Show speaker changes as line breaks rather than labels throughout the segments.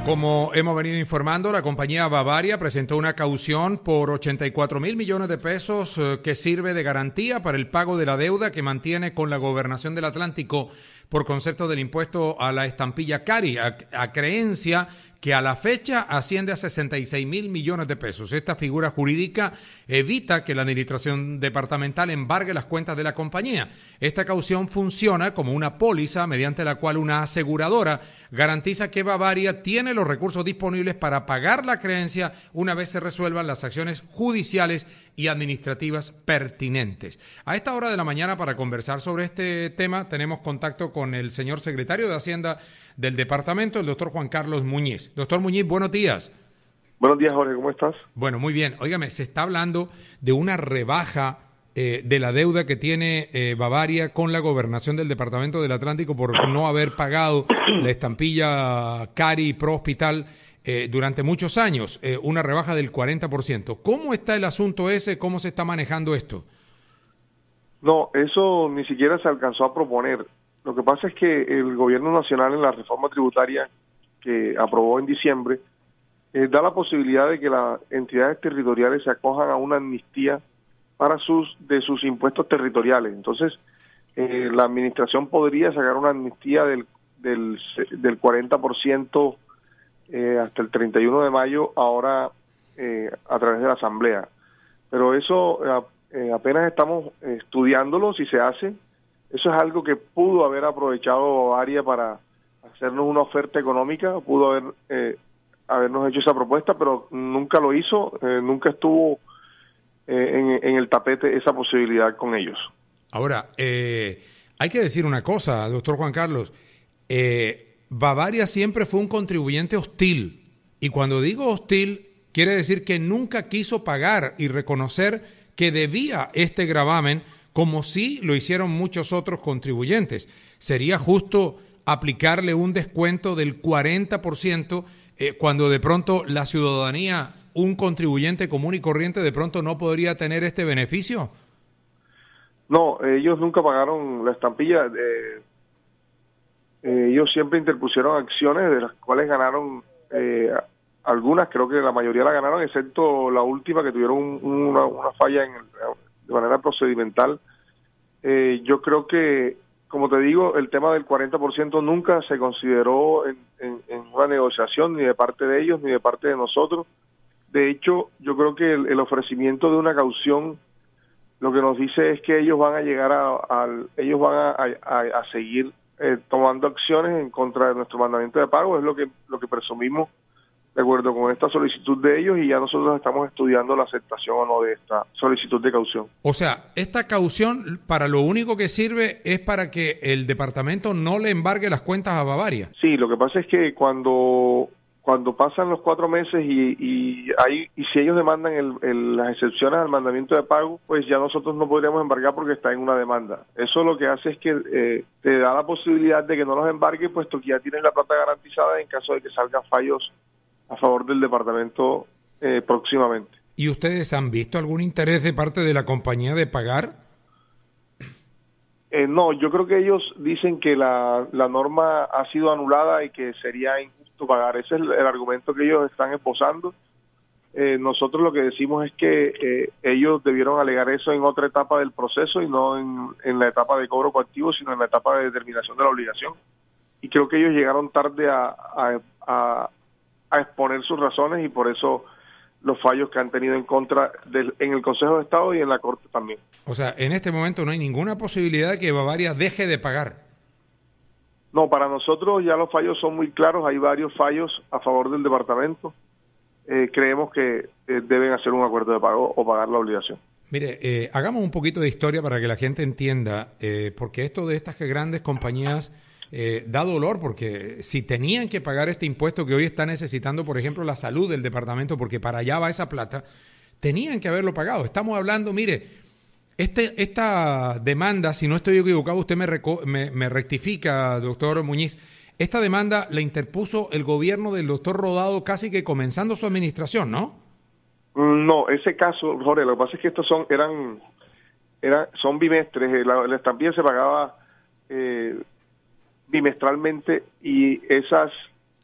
Como hemos venido informando, la compañía Bavaria presentó una caución por 84.000 millones de pesos que sirve de garantía para el pago de la deuda que mantiene con la Gobernación del Atlántico por concepto del impuesto a la estampilla CARI, a creencia que a la fecha asciende a 66.000 millones de pesos. Esta figura jurídica evita que la administración departamental embargue las cuentas de la compañía. Esta caución funciona como una póliza mediante la cual una aseguradora garantiza que Bavaria tiene los recursos disponibles para pagar la creencia una vez se resuelvan las acciones judiciales y administrativas pertinentes. A esta hora de la mañana, para conversar sobre este tema, tenemos contacto con el señor secretario de Hacienda del departamento, el doctor Juan Carlos Muñiz. Doctor Muñiz, buenos días.
Buenos días, Jorge, ¿cómo estás?
Bueno, muy bien. Óigame, se está hablando de una rebaja de la deuda que tiene Bavaria con la gobernación del Departamento del Atlántico por no haber pagado la estampilla CARI Pro Hospital durante muchos años, una rebaja del 40%. ¿Cómo está el asunto ese? ¿Cómo se está manejando esto?
No, eso ni siquiera se alcanzó a proponer. Lo que pasa es que el gobierno nacional en la reforma tributaria que aprobó en diciembre da la posibilidad de que las entidades territoriales se acojan a una amnistía para de sus impuestos territoriales. Entonces, la administración podría sacar una amnistía del 40% hasta el 31 de mayo, ahora a través de la Asamblea. Pero eso apenas estamos estudiándolo, si se hace. Eso es algo que pudo haber aprovechado Bavaria para hacernos una oferta económica, pudo habernos hecho esa propuesta, pero nunca lo hizo, nunca estuvo en el tapete esa posibilidad con ellos.
Ahora, hay que decir una cosa, doctor Juan Carlos. Bavaria siempre fue un contribuyente hostil, y cuando digo hostil, quiere decir que nunca quiso pagar y reconocer que debía este gravamen, como sí lo hicieron muchos otros contribuyentes. ¿Sería justo aplicarle un descuento del 40% cuando de pronto la ciudadanía, un contribuyente común y corriente, de pronto no podría tener este beneficio?
No, ellos nunca pagaron la estampilla. Ellos siempre interpusieron acciones de las cuales ganaron algunas, creo que la mayoría la ganaron, excepto la última que tuvieron una falla de manera procedimental. Yo creo que, como te digo, el tema del 40% nunca se consideró en una negociación, ni de parte de ellos, ni de parte de nosotros. De hecho, yo creo que el ofrecimiento de una caución lo que nos dice es que ellos van a llegar ellos van a seguir tomando acciones en contra de nuestro mandamiento de pago. Es lo que presumimos de acuerdo con esta solicitud de ellos, y ya nosotros estamos estudiando la aceptación o no de esta solicitud de caución.
O sea, esta caución para lo único que sirve es para que el departamento no le embargue las cuentas a Bavaria.
Sí, lo que pasa es que cuando pasan los 4 meses y si ellos demandan las excepciones al mandamiento de pago, pues ya nosotros no podríamos embargar porque está en una demanda. Eso lo que hace es que te da la posibilidad de que no los embargue, puesto que ya tienes la plata garantizada en caso de que salgan fallos a favor del departamento próximamente.
¿Y ustedes han visto algún interés de parte de la compañía de pagar?
No, yo creo que ellos dicen que la norma ha sido anulada y que sería injusto pagar. Ese es el argumento que ellos están esbozando. Nosotros lo que decimos es que ellos debieron alegar eso en otra etapa del proceso y no en la etapa de cobro coactivo, sino en la etapa de determinación de la obligación. Y creo que ellos llegaron tarde a exponer sus razones, y por eso los fallos que han tenido en contra en el Consejo de Estado y en la Corte también.
O sea, en este momento no hay ninguna posibilidad de que Bavaria deje de pagar.
No, para nosotros ya los fallos son muy claros, hay varios fallos a favor del departamento. Creemos que deben hacer un acuerdo de pago o pagar la obligación.
Mire, hagamos un poquito de historia para que la gente entienda, porque esto de estas grandes compañías da dolor, porque si tenían que pagar este impuesto que hoy está necesitando, por ejemplo, la salud del departamento, porque para allá va esa plata, tenían que haberlo pagado. Estamos hablando, mire, esta demanda, si no estoy equivocado, usted me rectifica, doctor Muñiz, esta demanda la interpuso el gobierno del doctor Rodado casi que comenzando su administración, ¿no?
No, ese caso, Jorge, lo que pasa es que estos son bimestres, la estampilla se pagaba bimestralmente, y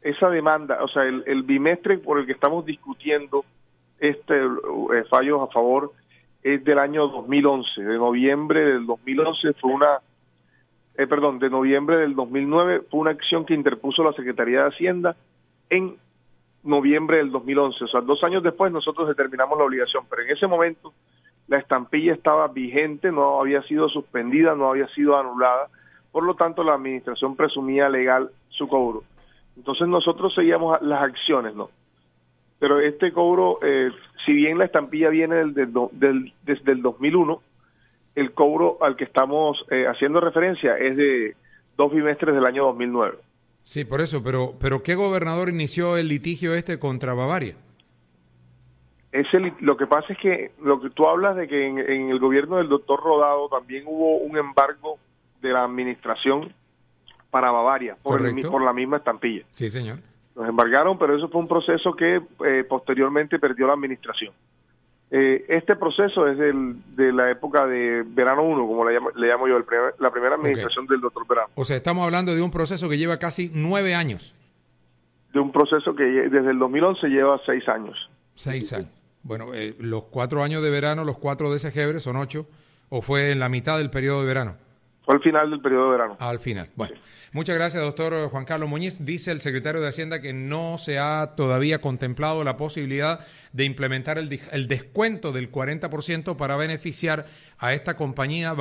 esa demanda, o sea, el bimestre por el que estamos discutiendo fallos a favor es del año 2011, de noviembre del 2011 de noviembre del 2009 fue una acción que interpuso la Secretaría de Hacienda en noviembre del 2011, o sea, 2 años después nosotros determinamos la obligación, pero en ese momento la estampilla estaba vigente, no había sido suspendida, no había sido anulada, por lo tanto la administración presumía legal su cobro. Entonces nosotros seguíamos las acciones, ¿no? Pero este cobro, si bien la estampilla viene desde el 2001, el cobro al que estamos haciendo referencia es de 2 bimestres del año 2009.
Sí, por eso, pero ¿qué gobernador inició el litigio contra Bavaria?
Lo que pasa es que lo que tú hablas de que en el gobierno del doctor Rodado también hubo un embargo de la administración para Bavaria por la misma estampilla.
Sí, señor.
Nos embargaron, pero eso fue un proceso que posteriormente perdió la administración. Este proceso es de la época de Verano 1, como le llamo yo, la primera administración del doctor Verano.
O sea, estamos hablando de un proceso que lleva casi 9 años.
De un proceso que desde el 2011 lleva 6 años.
6 años. Bueno, los 4 años de verano, los 4 de Segebre son 8, ¿o fue en la mitad del periodo de verano?
Fue al final del periodo de verano.
Al final. Bueno,
sí.
Muchas gracias, doctor Juan Carlos Muñiz. Dice el secretario de Hacienda que no se ha todavía contemplado la posibilidad de implementar el descuento del 40% para beneficiar a esta compañía